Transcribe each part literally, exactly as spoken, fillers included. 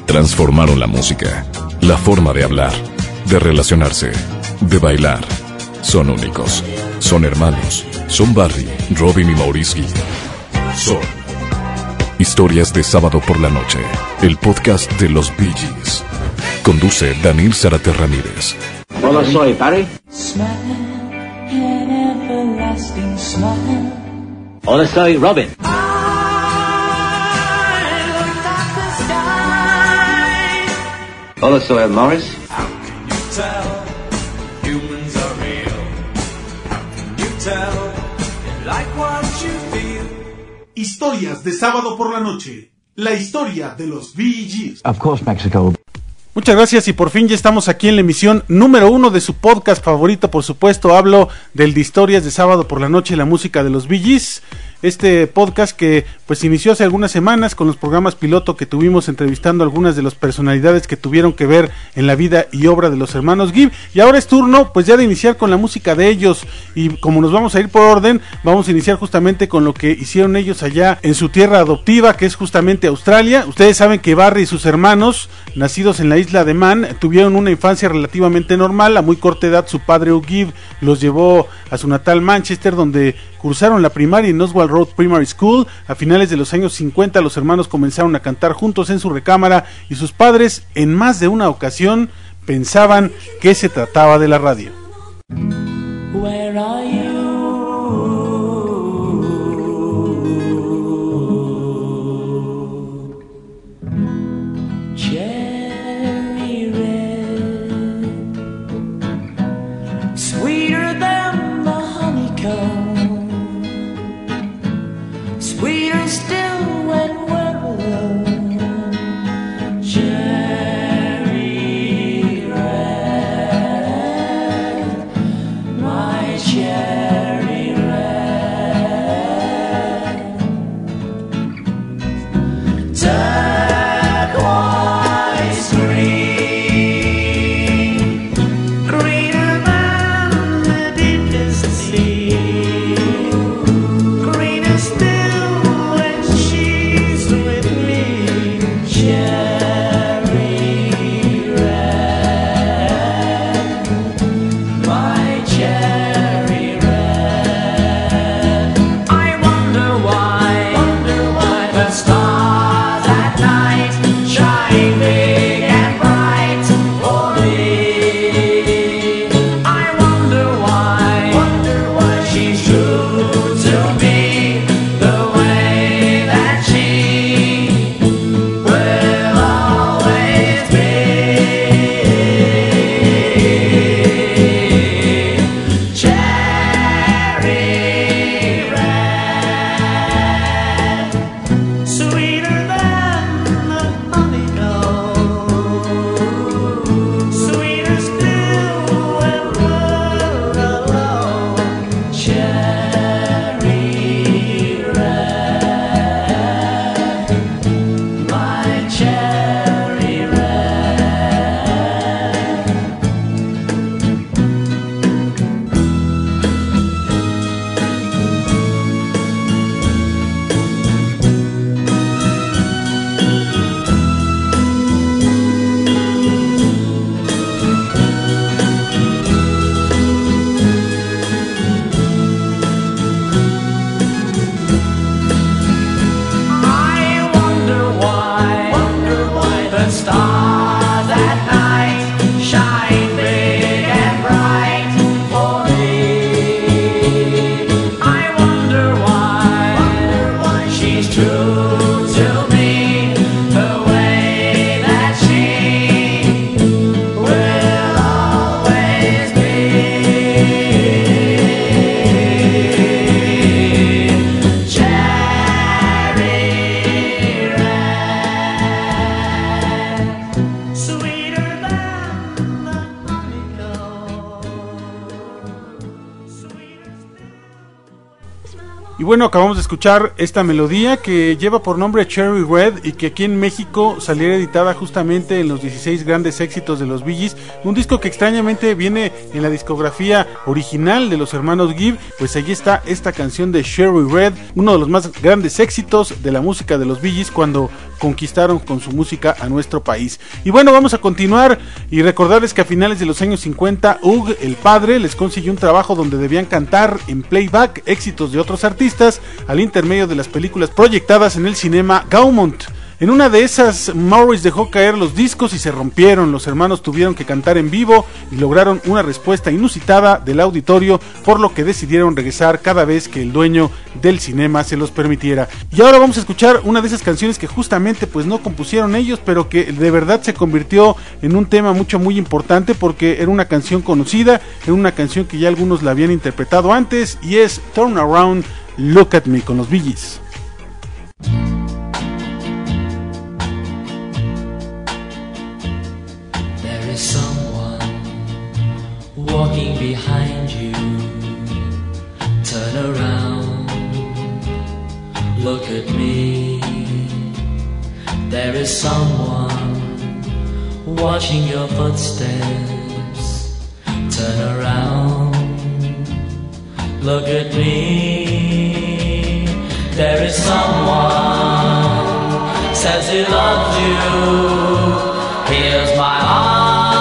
transformaron la música, la forma de hablar, de relacionarse, de bailar. Son únicos, son hermanos, son Barry, Robin y Maurice Gibb. Son Historias de Sábado por la Noche, el podcast de los Bee Gees. Conduce Daniel Zárate Ramírez. Hola, soy Barry. Hola, soy Robin. Hola, soy Maurice. Historias de Sábado por la Noche, la historia de los Bee Gees. Of course, Mexico. Muchas gracias y por fin ya estamos aquí en la emisión número uno de su podcast favorito, por supuesto. Hablo del de Historias de Sábado por la Noche, la música de los Bee Gees. Este podcast que pues inició hace algunas semanas con los programas piloto que tuvimos entrevistando a algunas de las personalidades que tuvieron que ver en la vida y obra de los hermanos Gibb, y ahora es turno pues ya de iniciar con la música de ellos, y como nos vamos a ir por orden, vamos a iniciar justamente con lo que hicieron ellos allá en su tierra adoptiva, que es justamente Australia. Ustedes saben que Barry y sus hermanos, nacidos en la isla de Man, tuvieron una infancia relativamente normal. A muy corta edad su padre Hugh Gibb los llevó a su natal Manchester, donde cursaron la primaria en Oswald Road Primary School. A finales de los años cincuenta los hermanos comenzaron a cantar juntos en su recámara y sus padres en más de una ocasión pensaban que se trataba de la radio. Where are you? Cherry red, sweeter than the honeycomb, sweeter still when we're alone. Cherry red, my cherry red, turquoise green, greener than the deepest sea, greener still when she's with me. Cherry red, my cherry red. I wonder why, wonder why the stars at night shine big and bright for me. I wonder why, wonder why she's true to me the way that she will always be. Cherry red, sweeter than the honeycomb, sweeter still when we're alone. Cherry red, my cherry red. I wonder why, wonder why the stars at night shine big and bright for me. I wonder why, wonder why she's true to me the way that she will always be. Cherry red, sweeter than the honeycomb, sweeter still. Y bueno, acabamos de escuchar esta melodía que lleva por nombre Cherry Red y que aquí en México saliera editada justamente en los dieciséis grandes éxitos de los Bee Gees, un disco que extrañamente viene en la discografía original de los hermanos Gibb. Pues allí está esta canción de Cherry Red, uno de los más grandes éxitos de la música de los Bee Gees, cuando conquistaron con su música a nuestro país. Y bueno, vamos a continuar y recordarles que a finales de los años cincuenta, Hugh, el padre, les consiguió un trabajo donde debían cantar en playback éxitos de otros artistas al intermedio de las películas proyectadas en el cinema Gaumont. En una de esas, Morris dejó caer los discos y se rompieron. Los hermanos tuvieron que cantar en vivo y lograron una respuesta inusitada del auditorio, por lo que decidieron regresar cada vez que el dueño del cinema se los permitiera. Y ahora vamos a escuchar una de esas canciones que justamente pues no compusieron ellos, pero que de verdad se convirtió en un tema mucho muy importante, porque era una canción conocida, era una canción que ya algunos la habían interpretado antes, y es Turn Around, Look at Me, con los Bee Gees. Walking behind you, turn around, look at me. There is someone watching your footsteps. Turn around, look at me. There is someone says he loves you. Here's my heart.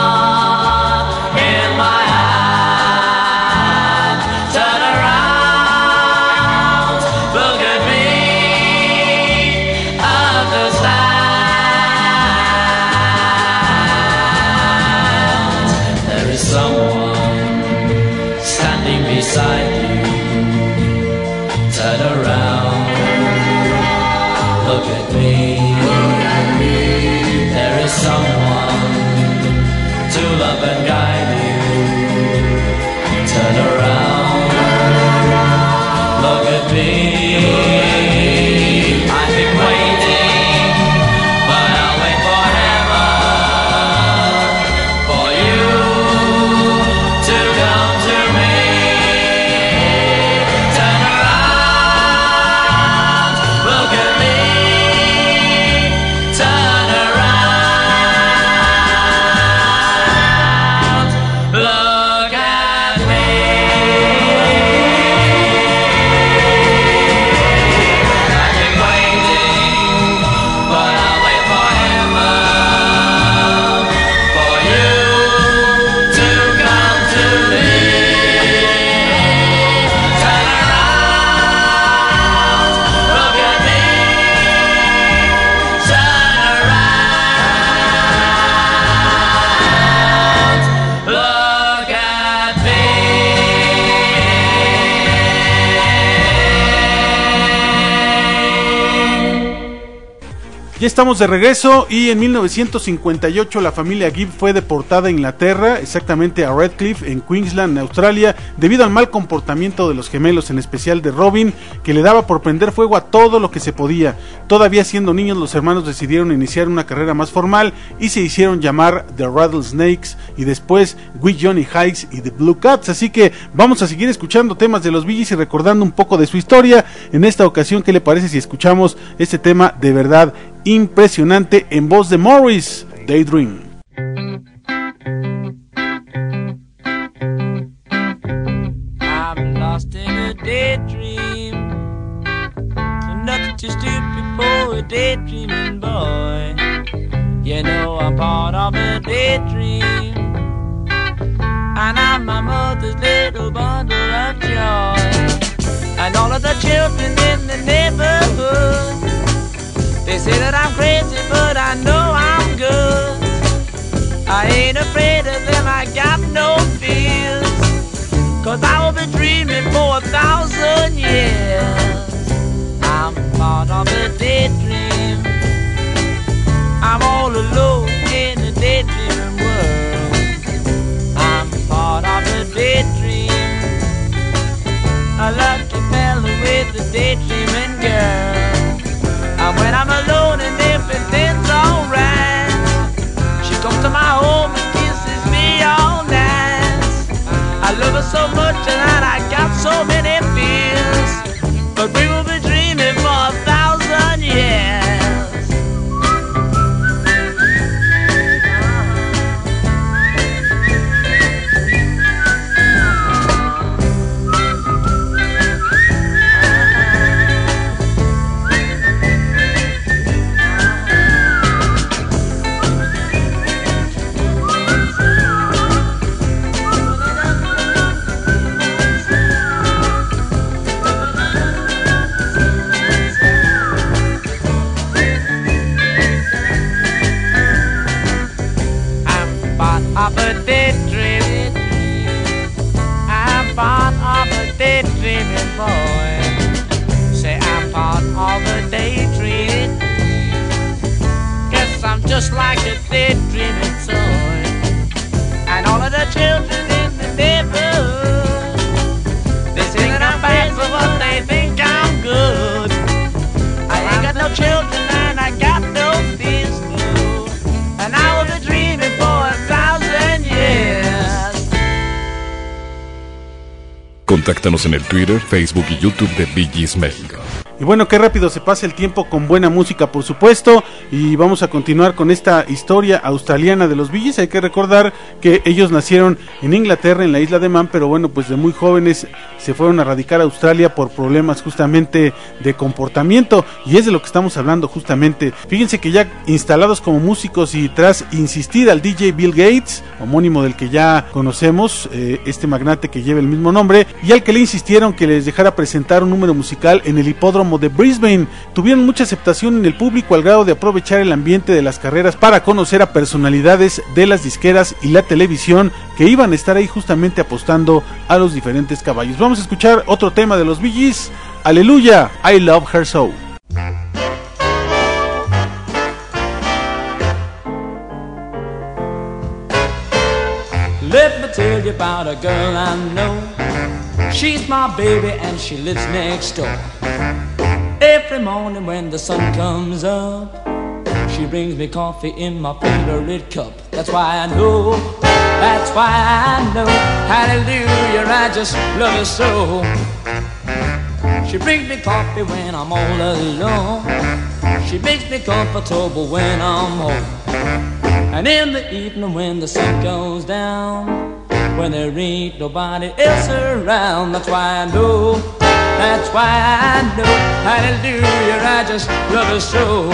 Ya estamos de regreso, y en mil novecientos cincuenta y ocho la familia Gibb fue deportada a Inglaterra, exactamente a Redcliffe en Queensland, Australia, debido al mal comportamiento de los gemelos, en especial de Robin, que le daba por prender fuego a todo lo que se podía. Todavía siendo niños, los hermanos decidieron iniciar una carrera más formal y se hicieron llamar The Rattlesnakes, y después We Johnny Hikes y The Blue Cats. Así que vamos a seguir escuchando temas de los Bee Gees y recordando un poco de su historia. En esta ocasión, ¿qué le parece si escuchamos este tema de verdad impresionante en voz de Morris, Daydream? I'm lost in a daydream, nothing too stupid for a daydreaming boy. You know I'm part of a daydream, and I'm my mother's little bundle of joy. And all of the children in the neighborhood, they say that I'm crazy, but I know I'm good. I ain't afraid of them, I got no fears, 'cause I will be dreaming for a thousand years. I'm part of a daydream, I'm all alone in a daydreaming world. I'm part of a daydream, a lucky fella with a daydreaming girl. And when I'm alone and everything's alright, she comes to my home and kisses me all night. I love her so much and I got so many fears, but we will be dreaming for a thousand years. just like a daydreaming toy. And all of the children in the neighborhood, they sing and I'm bad for what they think I'm good. I ain't got no children and I got no fears too. And I will be dreaming for a thousand years. Contáctanos en el Twitter, Facebook y YouTube de Bee Gees México. Y bueno, qué rápido se pasa el tiempo con buena música, por supuesto, y vamos a continuar con esta historia australiana de los Bee Gees. Hay que recordar que ellos nacieron en Inglaterra, en la isla de Man, pero bueno, pues de muy jóvenes se fueron a radicar a Australia por problemas justamente de comportamiento, y es de lo que estamos hablando justamente. Fíjense que ya instalados como músicos y tras insistir al D J Bill Gates, homónimo del que ya conocemos, eh, este magnate que lleva el mismo nombre, y al que le insistieron que les dejara presentar un número musical en el hipódromo de Brisbane, tuvieron mucha aceptación en el público al grado de aprovechar el ambiente de las carreras para conocer a personalidades de las disqueras y la televisión que iban a estar ahí justamente apostando a los diferentes caballos. Vamos a escuchar otro tema de los Bee Gees, Aleluya, I Love Her So. Let me tell you about a girl I know. She's my baby and she lives next door. Every morning when the sun comes up, she brings me coffee in my favorite cup. That's why I know, that's why I know, hallelujah, I just love her so. She brings me coffee when I'm all alone. She makes me comfortable when I'm home. And in the evening when the sun goes down, when there ain't nobody else around, that's why I know, that's why I know, hallelujah, I just love her so.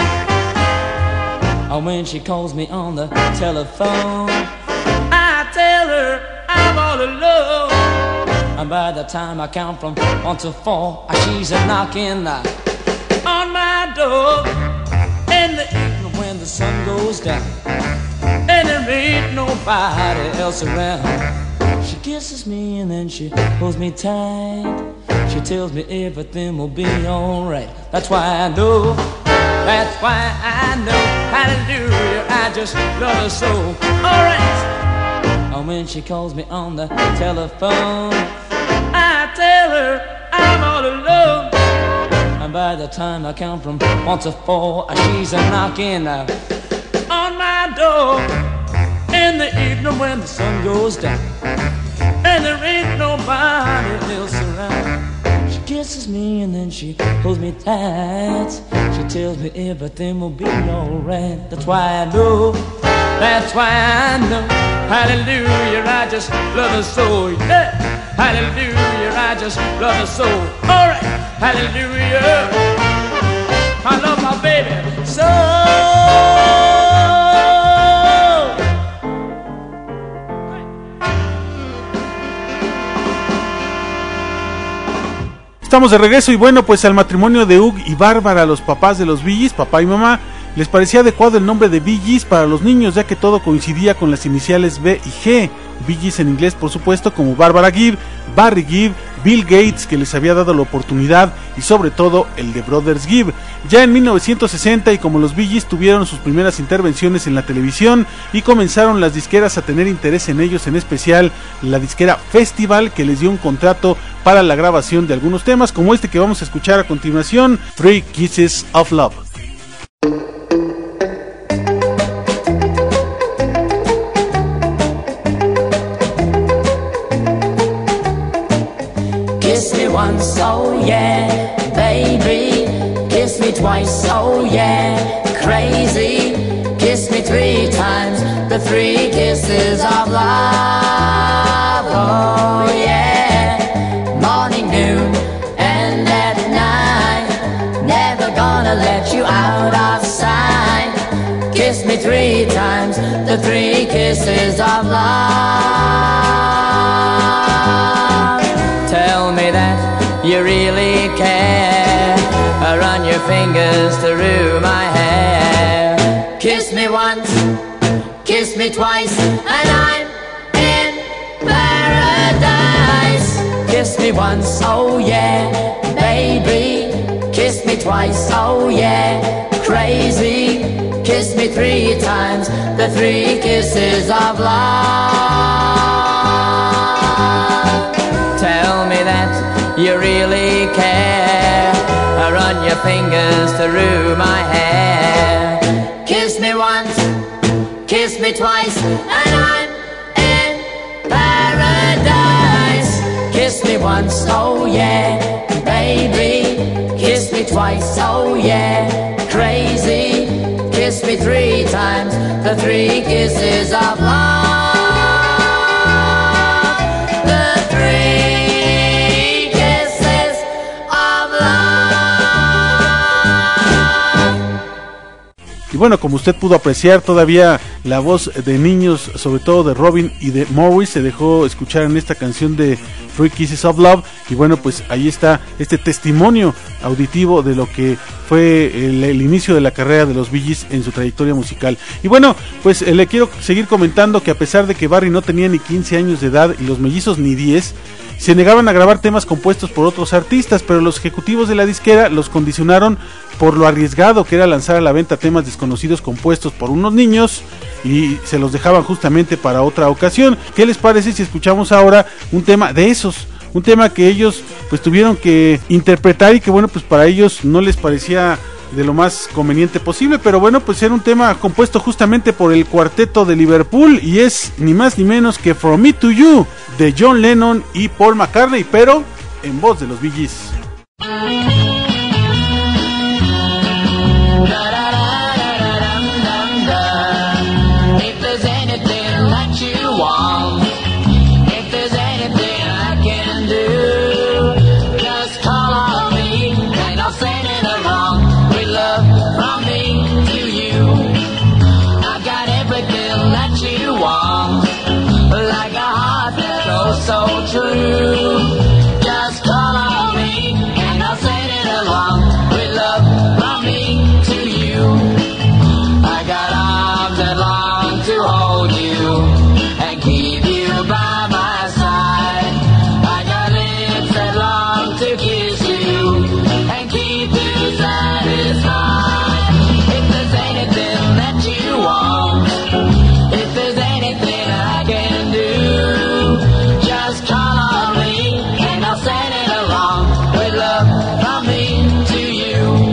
And when she calls me on the telephone, I tell her I'm all alone. And by the time I count from one to four, she's a knocking on my door. In the evening when the sun goes down, and there ain't nobody else around, she kisses me and then she holds me tight. She tells me everything will be alright. That's why I know, that's why I know, hallelujah, I just love her so. Alright. And when she calls me on the telephone, I tell her I'm all alone. And by the time I count from one to four, she's a knocking out on my door. In the evening when the sun goes down, and there ain't nobody else around, she kisses me and then she holds me tight. She tells me everything will be alright. That's why I know, that's why I know, hallelujah, I just love her so. Yeah, hallelujah, I just love her so. Alright, hallelujah, I love my baby so. Estamos de regreso y bueno, pues al matrimonio de Hugh y Bárbara, los papás de los Bee Gees, papá y mamá, les parecía adecuado el nombre de Bee Gees para los niños, ya que todo coincidía con las iniciales B y G. Bee Gees en inglés, por supuesto, como Barbara Gibb, Barry Gibb, Bill Gates, que les había dado la oportunidad, y sobre todo el de Brothers Gibb. Ya en mil novecientos sesenta, y como los Bee Gees tuvieron sus primeras intervenciones en la televisión y comenzaron las disqueras a tener interés en ellos, en especial la disquera Festival, que les dio un contrato para la grabación de algunos temas, como este que vamos a escuchar a continuación, Three Kisses of Love. Once, oh yeah, baby, kiss me twice, oh yeah, crazy, kiss me three times, the three kisses of love, oh yeah, morning, noon, and at night, never gonna let you out of sight, kiss me three times, the three kisses of love. Tell me that you really care, run your fingers through my hair. Kiss me once, kiss me twice, and I'm in paradise. Kiss me once, oh yeah, baby, kiss me twice, oh yeah, crazy, kiss me me three times the three kisses of love. Tell me that you really care. Run your fingers through my hair. Kiss me once, kiss me twice, and I'm in paradise. Kiss me once, oh yeah, baby. Kiss me twice, oh yeah, crazy. Kiss me three times, the three kisses of love. The three kisses of love. Y bueno, como usted pudo apreciar, todavía la voz de niños, sobre todo de Robin y de Morris, se dejó escuchar en esta canción de Three Kisses of Love. Y bueno, pues ahí está este testimonio auditivo de lo que fue el, el inicio de la carrera de los Bee Gees en su trayectoria musical. Y bueno, pues eh, le quiero seguir comentando que a pesar de que Barry no tenía ni quince años de edad y los mellizos ni diez, se negaban a grabar temas compuestos por otros artistas, pero los ejecutivos de la disquera los condicionaron por lo arriesgado que era lanzar a la venta temas desconocidos compuestos por unos niños, y se los dejaban justamente para otra ocasión. ¿Qué les parece si escuchamos ahora un tema de esos? Un tema que ellos pues tuvieron que interpretar y que bueno, pues para ellos no les parecía de lo más conveniente posible, pero bueno, pues era un tema compuesto justamente por el cuarteto de Liverpool, y es ni más ni menos que From Me to You de John Lennon y Paul McCartney, pero en voz de los Bee Gees. If there's anything that you want, if there's anything I can do, just call on me and I'll send it along with love from me to you. I've got everything that you want, like a heart that goes so true. Just call on me and I'll send it along with love from me to you. I got arms that long to hold you and keep you by my side. I got lips that long to kiss you and keep you satisfied. If there's anything that you want, if there's anything I can do, just call on me and I'll send it along with love from me to you.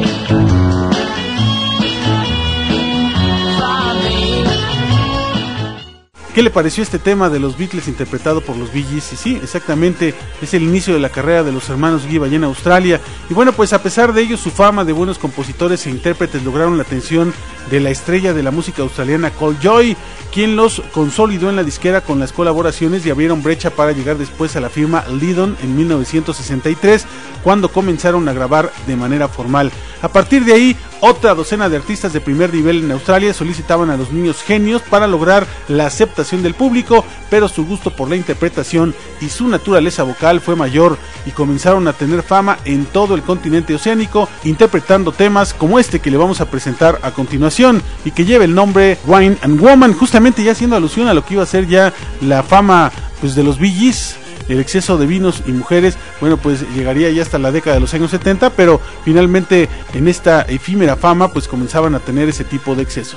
¿Qué le pareció este tema de los Beatles interpretado por los Bee Gees? Y sí, exactamente, es el inicio de la carrera de los hermanos Gibb allá en Australia. Y bueno, pues a pesar de ello, su fama de buenos compositores e intérpretes lograron la atención de la estrella de la música australiana Cole Joy, quien los consolidó en la disquera con las colaboraciones y abrieron brecha para llegar después a la firma Lydon en mil novecientos sesenta y tres, cuando comenzaron a grabar de manera formal. A partir de ahí, otra docena de artistas de primer nivel en Australia solicitaban a los niños genios para lograr la aceptación del público, pero su gusto por la interpretación y su naturaleza vocal fue mayor, y comenzaron a tener fama en todo el continente oceánico, interpretando temas como este que le vamos a presentar a continuación y que lleva el nombre Wine and Woman, justamente ya haciendo alusión a lo que iba a ser ya la fama pues de los Bee Gees. El exceso de vinos y mujeres, bueno, pues llegaría ya hasta la década de los años setenta, pero finalmente en esta efímera fama pues comenzaban a tener ese tipo de excesos.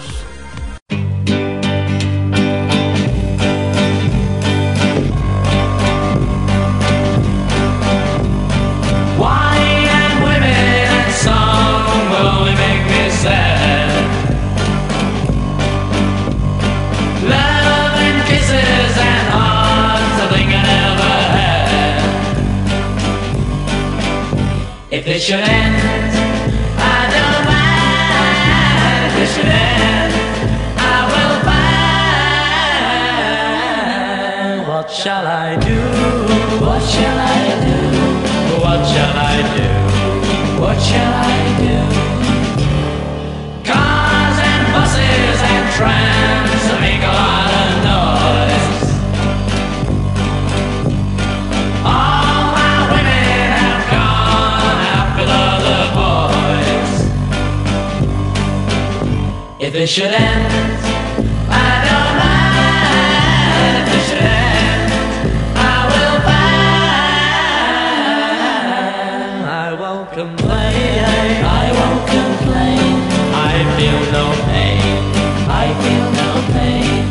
If it should end, I don't mind. If it should end, I will find. What shall I do? What shall I do? What shall I do? What shall I do? Cars and buses and trams make a lot of noise. All my women have gone out with other boys. If it should end, I don't mind. If it should end, I will find. I won't complain. I won't complain. I feel no pain. I feel no pain.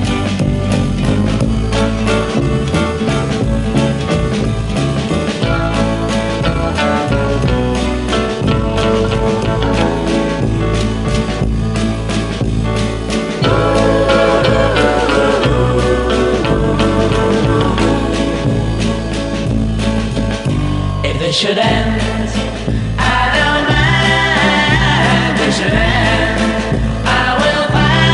If they should end, I don't mind. They should end, I will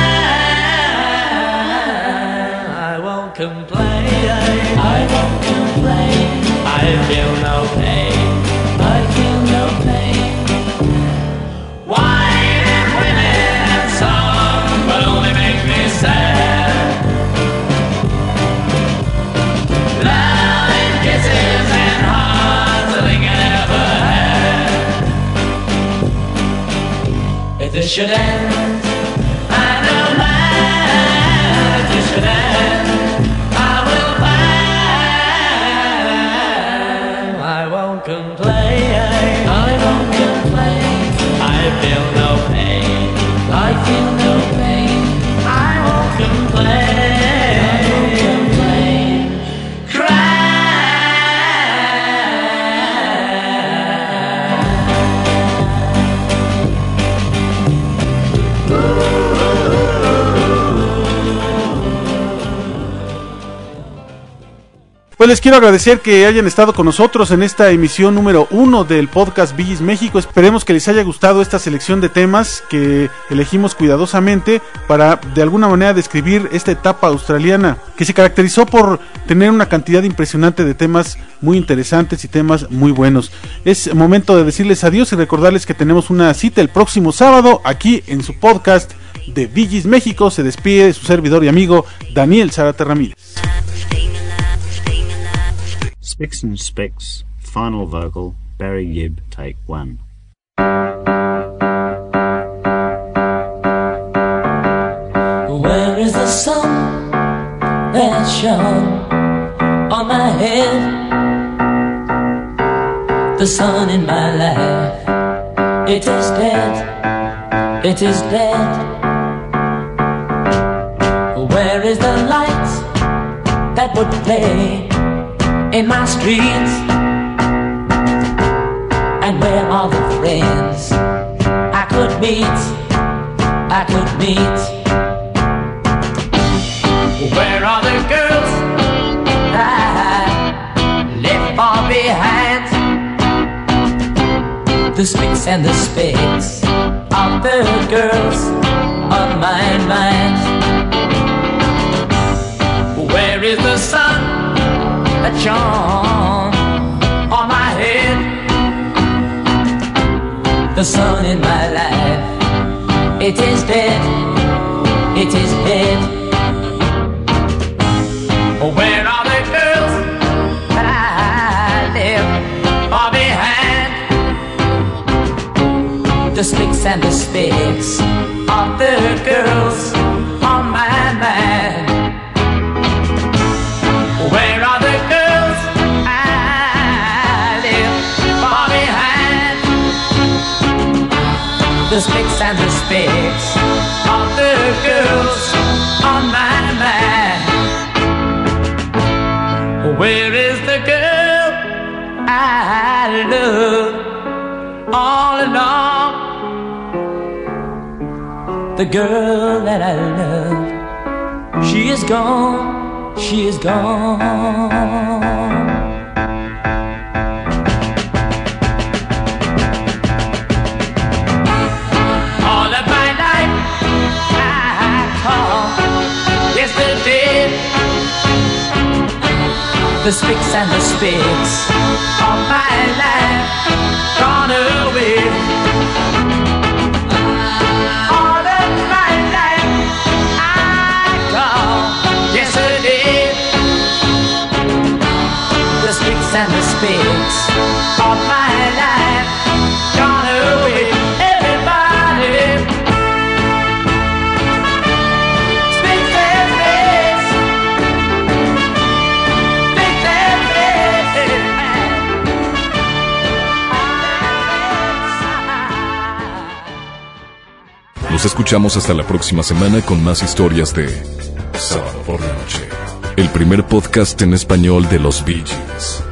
find. I won't complain. I won't complain. I feel no pain. I feel no pain. Wine and women and song will only make me sad. Love and kisses and hearts, I think I never had. If this should end, I don't mind. If this should end, I will find. I won't complain. I won't complain. I feel no pain. I feel no pain. I won't complain. I won't complain. Cry. Pues les quiero agradecer que hayan estado con nosotros en esta emisión número uno del podcast Bee Gees México. Esperemos que les haya gustado esta selección de temas que elegimos cuidadosamente para de alguna manera describir esta etapa australiana que se caracterizó por tener una cantidad impresionante de temas muy interesantes y temas muy buenos. Es momento de decirles adiós y recordarles que tenemos una cita el próximo sábado aquí en su podcast de Bee Gees México. Se despide su servidor y amigo Daniel Zárate Ramírez. Spicks and Specks, final vocal, Barry Gibb, take one. Where is the sun that shone on my head? The sun in my life, it is dead, it is dead. Where is the light that would play in my streets? And where are the friends I could meet, I could meet? Where are the girls I left far behind? The spicks and the specks of the girls on my mind. Where is the sun that shone on my head? The sun in my life, it is dead, it is dead. Where are the girls that I left far behind? The spicks and the specks of the girls on my mind. Where are the girls I left far behind? The spicks and the specks of the girls on my mind. Where is the girl I love all along? The girl that I love, she is gone. She is gone. All of my life I call yesterday. The spicks and the specks of my life gone away. All of my life I call yesterday. The spicks and the specks of my life gone away. Everybody, spicks and specks, spicks and specks. Nos escuchamos hasta la próxima semana con más historias de Sábado por la Noche, el primer podcast en español de los Bee Gees.